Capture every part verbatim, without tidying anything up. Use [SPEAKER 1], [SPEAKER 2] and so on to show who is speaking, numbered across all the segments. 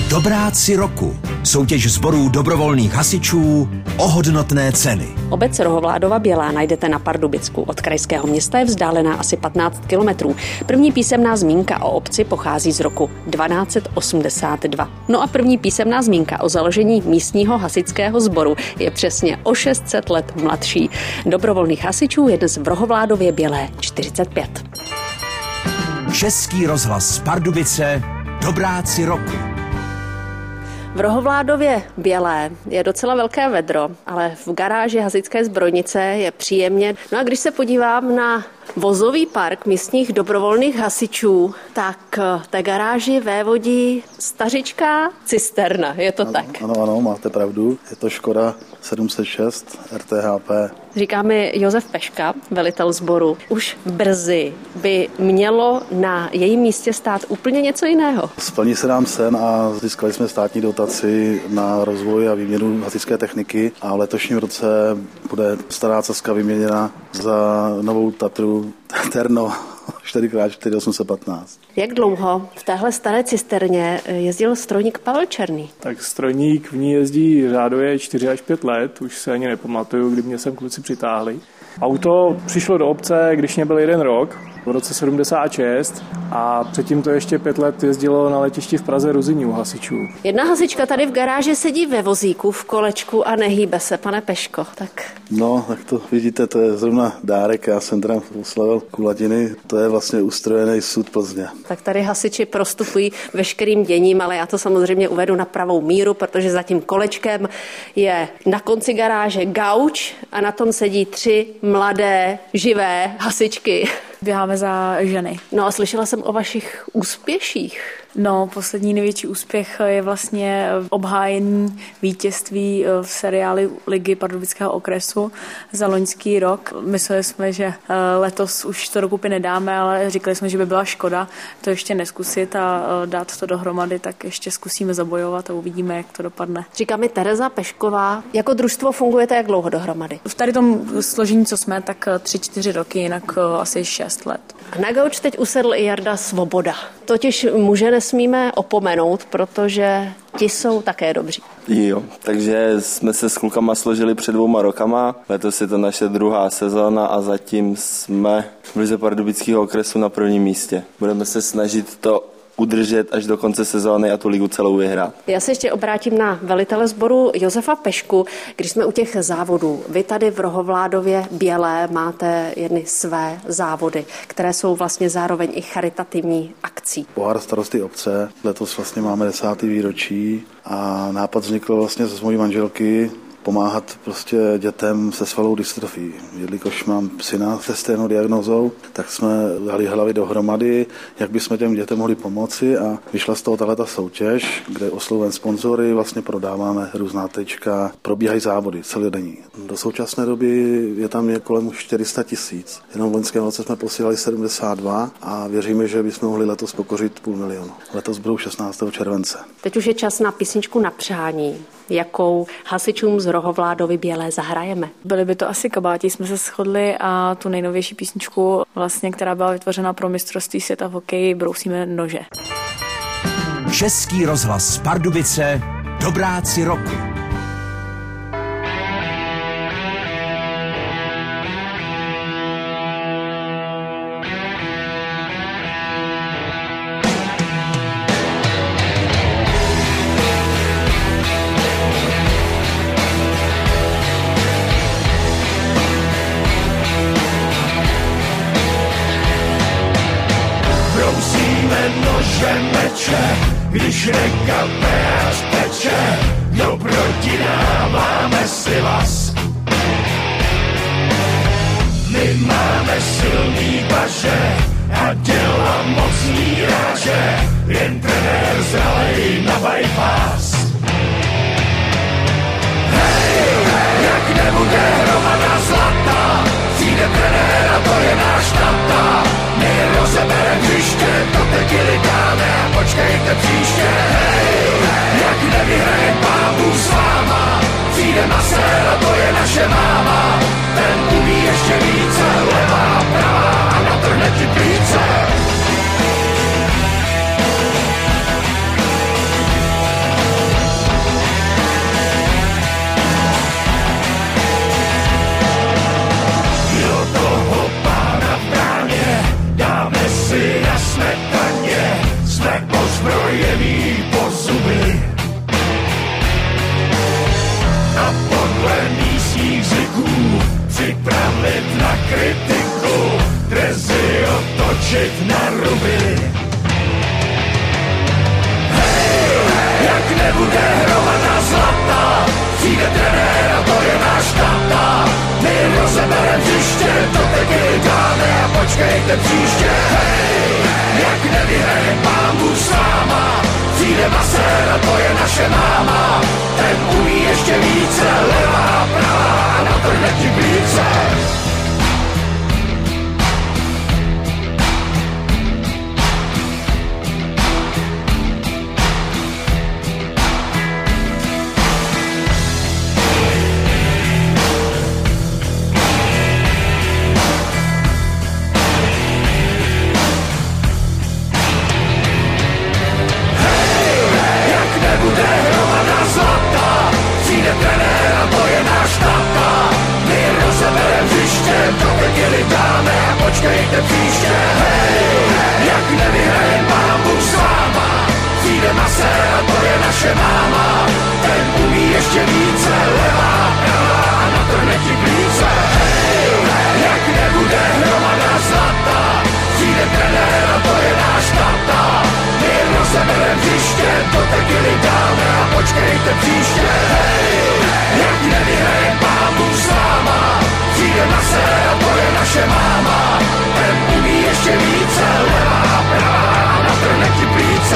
[SPEAKER 1] Dobráci roku. Soutěž sborů dobrovolných hasičů o hodnotné ceny.
[SPEAKER 2] Obec Rohovládova Bělá najdete na Pardubicku. Od krajského města je vzdálená asi patnáct kilometrů. První písemná zmínka o obci pochází z roku dvanáct osmdesát dva. No a první písemná zmínka o založení místního hasičského sboru je přesně o šest set let mladší. Dobrovolných hasičů je dnes v Rohovládově Bělé čtyřicet pět.
[SPEAKER 1] Český rozhlas Pardubice. Dobráci roku.
[SPEAKER 2] V Rohovládově Bělé je docela velké vedro, ale v garáži hasičské zbrojnice je příjemně. No a když se podívám na vozový park místních dobrovolných hasičů, tak té garáži vévodí stařičká cisterna, je to
[SPEAKER 3] ano,
[SPEAKER 2] tak?
[SPEAKER 3] Ano, ano, máte pravdu. Je to Škoda sedm set šest R T H P.
[SPEAKER 2] Říká mi Josef Peška, velitel sboru. Už brzy by mělo na jejím místě stát úplně něco jiného.
[SPEAKER 3] Splní se nám sen a získali jsme státní dotaci na rozvoj a výměnu hasičské techniky a v letošním roce bude stará Caska vyměněna za novou Tatru Terno čtyři krát čtyři osm set patnáct.
[SPEAKER 2] Jak dlouho v téhle staré cisterně jezdil strojník Pavel Černý?
[SPEAKER 4] Tak strojník v ní jezdí řádově čtyři až pět let, už se ani nepamatuju, kdy mě sem kluci přitáhli. Auto přišlo do obce, když mě byl jeden rok, v roce sedmdesát šest a předtím to ještě pět let jezdilo na letišti v Praze Ruzyní u hasičů.
[SPEAKER 2] Jedna hasička tady v garáži sedí ve vozíku, v kolečku a nehýbe se, pane Peško, tak...
[SPEAKER 3] No, tak to vidíte, to je zrovna dárek, já jsem teda oslavil kulatiny, to je vlastně ustrojený sud Plzně.
[SPEAKER 2] Tak tady hasiči prostupují veškerým děním, ale já to samozřejmě uvedu na pravou míru, protože za tím kolečkem je na konci garáže gauč a na tom sedí tři mladé, živé hasičky.
[SPEAKER 5] Běháme za ženy.
[SPEAKER 2] No a slyšela jsem o vašich úspěších.
[SPEAKER 5] No, poslední největší úspěch je vlastně obhájení vítězství v seriálu Ligy Pardubického okresu za loňský rok. Mysleli jsme, že letos už to dokupy nedáme, ale říkali jsme, že by byla škoda to ještě neskusit a dát to dohromady, tak ještě zkusíme zabojovat a uvidíme, jak to dopadne.
[SPEAKER 2] Říká mi Tereza Pešková, jako družstvo fungujete jak dlouho dohromady?
[SPEAKER 5] V tady tom složení, co jsme, tak tři, čtyři roky, jinak asi šest let.
[SPEAKER 2] A na gauč teď usedl i Jarda Svoboda. Totiž muže nesmíme opomenout, protože ti jsou také dobří.
[SPEAKER 6] Jo, takže jsme se s klukama složili před dvouma rokama. Letos je to naše druhá sezóna a zatím jsme v lize Pardubického okresu na prvním místě. Budeme se snažit to udržet až do konce sezóny a tu ligu celou vyhrát.
[SPEAKER 2] Já se ještě obrátím na velitele sboru Josefa Pešku. Když jsme u těch závodů, vy tady v Rohovládově Bělé máte jedny své závody, které jsou vlastně zároveň i charitativní akcí.
[SPEAKER 3] Pohár starosty obce, letos vlastně máme desátý výročí a nápad vznikl vlastně ze mojí manželky pomáhat prostě dětem se svalovou dystrofií. Jelikož mám syna se stejnou diagnózou, tak jsme dali hlavy dohromady, jak bychom těm dětem mohli pomoci a vyšla z toho tahleta soutěž, kde osloven sponzory, vlastně prodáváme různá tečka, probíhají závody celodenní. Do současné doby je tam je kolem čtyři sta tisíc. Jenom v loňském roce jsme posílali sedmdesát dva a věříme, že bychom mohli letos pokořit půl milionu. Letos budou šestnáctého července.
[SPEAKER 2] Teď už je čas na písničku na přání. Jakou hasičům z Rohovládovy Bělé zahrajeme?
[SPEAKER 5] Byli by to asi Kabáti, jsme se shodli a tu nejnovější písničku, vlastně, která byla vytvořena pro mistrovství světa v hokeji, Brousíme nože.
[SPEAKER 1] Český rozhlas Pardubice. Dobráci roku.
[SPEAKER 7] Když nekapéř teče, kdo proti nám máme si vás. My máme silný paže a děla mocný ráže, jen trenér zralej na bypass. Hej, jak nebude hromada zlata, přijde trenér a to je náš tata. My rozebere hřiště, to tekily dáme a počkejte příště. Hej, jak nevyhraje Pán Bůh s váma, přijde masér a to je naše máma. Ten umí ještě více, levá, pravá a natrhne ti plíce. je mý po zuby. A podle místních zvyků připravit na kritiku, drezy otočit na ruby. Hej, jak nebude hromada zlata, přijde trenér a to je náš tata. My rozeberem příště, to teky dáme a počkejte příště. Hej, jak nevyhrajem pámu s váma, přijde masér a to je naše máma. Ten umí ještě více, levá, pravá, natrhne ti plíce. Počkejte příště, hej, jak nevyhrajem pámu s váma, přijde masér a to je naše máma. Ten umí ještě více, levá, pravá a natrhne ti plíce. Hej, jak nebude hromada zlata, přijde trenér a to je náš tata. My rozeberem příště, to tequily dáme a počkejte příště. Hej, jak nevyhrajem pámu s váma, přijde masér a to je naše máma. Ten umí ještě více, levá, pravá a natrhne ti plíce.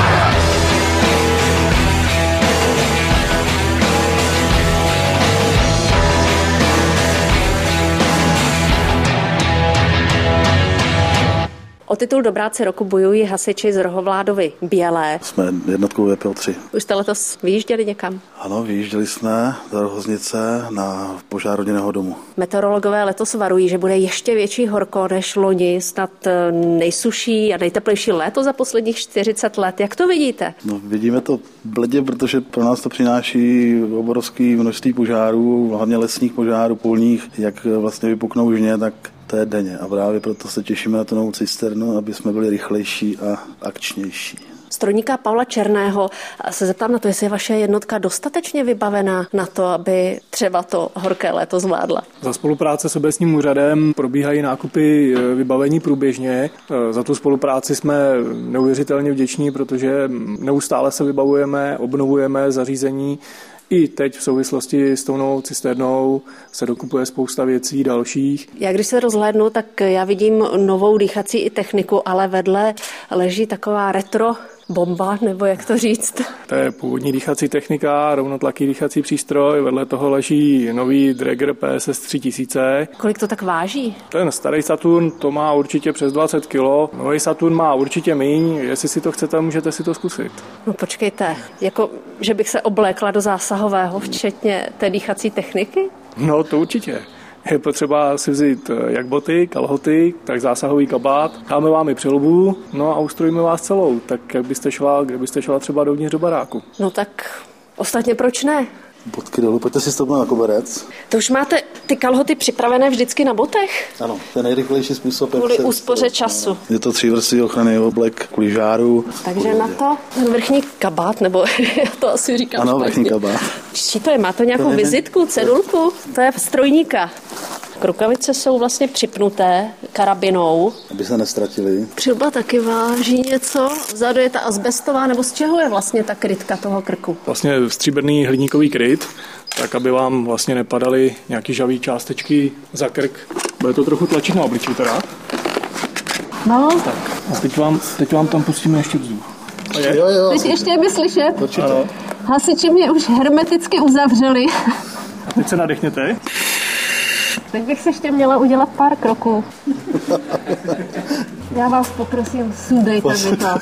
[SPEAKER 2] O titul Dobráci roku bojují hasiči z Rohovládovy Bělé.
[SPEAKER 3] Jsme jednotkou V P O tři.
[SPEAKER 2] Už jste letos vyjížděli někam?
[SPEAKER 3] Ano, vyjížděli jsme do Rohoznice na požár rodinného domu.
[SPEAKER 2] Meteorologové letos varují, že bude ještě větší horko než loni, snad nejsušší a nejteplejší léto za posledních čtyřicet let. Jak to vidíte?
[SPEAKER 3] No, vidíme to bledě, protože pro nás to přináší obrovské množství požárů, hlavně lesních požárů, polních, jak vlastně vypuknou žně, tak to je denně. A právě proto se těšíme na tu novou cisternu, aby jsme byli rychlejší a akčnější.
[SPEAKER 2] Strojníka Pavla Černého se zeptám na to, jestli je vaše jednotka dostatečně vybavená na to, aby třeba to horké léto zvládla.
[SPEAKER 4] Za spolupráce s obecním úřadem probíhají nákupy vybavení průběžně. Za tu spolupráci jsme neuvěřitelně vděční, protože neustále se vybavujeme, obnovujeme zařízení. I teď v souvislosti s tou novou cisternou se dokupuje spousta věcí dalších.
[SPEAKER 2] Já když se rozhlédnu, tak já vidím novou dýchací i techniku, ale vedle leží taková retro bomba, nebo jak to říct?
[SPEAKER 4] To je původní dýchací technika, rovnotlaký dýchací přístroj, vedle toho leží nový Dräger P S S tři tisíce.
[SPEAKER 2] Kolik to tak váží?
[SPEAKER 4] Ten starý Saturn to má určitě přes dvacet kilo, nový Saturn má určitě míň, jestli si to chcete, můžete si to zkusit.
[SPEAKER 2] No počkejte, jako že bych se oblékla do zásahového, včetně té dýchací techniky?
[SPEAKER 4] No to určitě. Je potřeba si vzít jak boty, kalhoty, tak zásahový kabát. Dáme vám i přilbu, no a ustrojíme vás celou, tak jak byste šla, kdybyste šla třeba dovnitř do baráku.
[SPEAKER 2] No tak ostatně proč ne?
[SPEAKER 3] Bodky dolů, pojďte si stoupnout na koberec.
[SPEAKER 2] To už máte ty kalhoty připravené vždycky na botech?
[SPEAKER 3] Ano, to je nejrychlejší způsob.
[SPEAKER 2] Kvůli úspoře času.
[SPEAKER 3] Je to třívrstvý ochranný oblek kvůli žáru.
[SPEAKER 2] Takže kvůli... na to ten vrchní kabát, nebo já to asi říkám
[SPEAKER 3] ano,
[SPEAKER 2] špatně.
[SPEAKER 3] vrchní kabát.
[SPEAKER 2] Čí to je? Má to nějakou
[SPEAKER 3] to
[SPEAKER 2] vizitku, cedulku? To je strojníka. Rukavice jsou vlastně připnuté karabinou.
[SPEAKER 3] Aby se nestratili.
[SPEAKER 2] Přilba taky váží něco. Vzadu je ta azbestová, nebo z čeho je vlastně ta krytka toho krku?
[SPEAKER 4] Vlastně stříbrný hliníkový kryt, tak aby vám vlastně nepadaly nějaký žavý částečky za krk. Bude to trochu tlačit na obličej teda.
[SPEAKER 2] No.
[SPEAKER 4] Tak a teď vám, teď vám tam pustíme ještě vzduch.
[SPEAKER 3] Jo, jo.
[SPEAKER 2] Teď ještě je mi slyšet.
[SPEAKER 3] Určitě.
[SPEAKER 2] Hasiči mě už hermeticky uzavřeli.
[SPEAKER 4] A teď se nadechněte.
[SPEAKER 2] Teď bych se ještě měla udělat pár kroků. Já vás poprosím, sundejte mi to.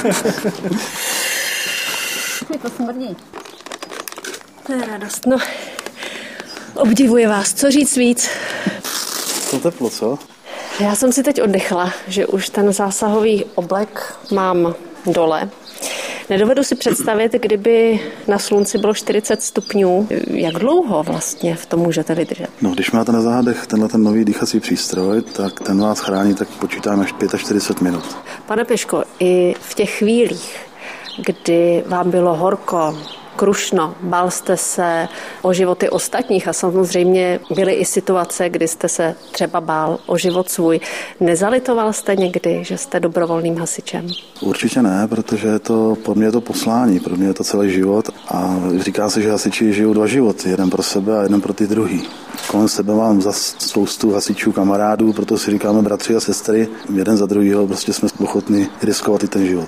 [SPEAKER 2] Mi to smrdí. To je radost, no. Obdivuji vás, co říct víc.
[SPEAKER 3] To teplo, co?
[SPEAKER 2] Já jsem si teď oddechla, že už ten zásahový oblek mám dole. Nedovedu si představit, kdyby na slunci bylo čtyřicet stupňů. Jak dlouho vlastně v tom můžete vydržet?
[SPEAKER 3] No, když máte na zádech tenhle ten nový dýchací přístroj, tak ten vás chrání, tak počítáme až čtyřicet pět minut.
[SPEAKER 2] Pane Piško, i v těch chvílích, kdy vám bylo horko, krušno, bál jste se o životy ostatních a samozřejmě byly i situace, kdy jste se třeba bál o život svůj. Nezalitoval jste někdy, že jste dobrovolným hasičem?
[SPEAKER 3] Určitě ne, protože je to, pro mě je to poslání, pro mě je to celý život a říká se, že hasiči žijou dva životy, jeden pro sebe a jeden pro ty druhý. Kolem sebe mám za spoustu hasičů kamarádů, proto si říkáme bratři a sestry, jeden za druhýho prostě jsme ochotní riskovat i ten život.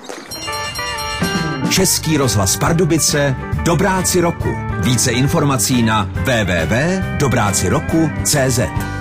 [SPEAKER 1] Český rozhlas Pardubice, Dobráci roku. Více informací na w w w tečka dobráci roku tečka cé zet.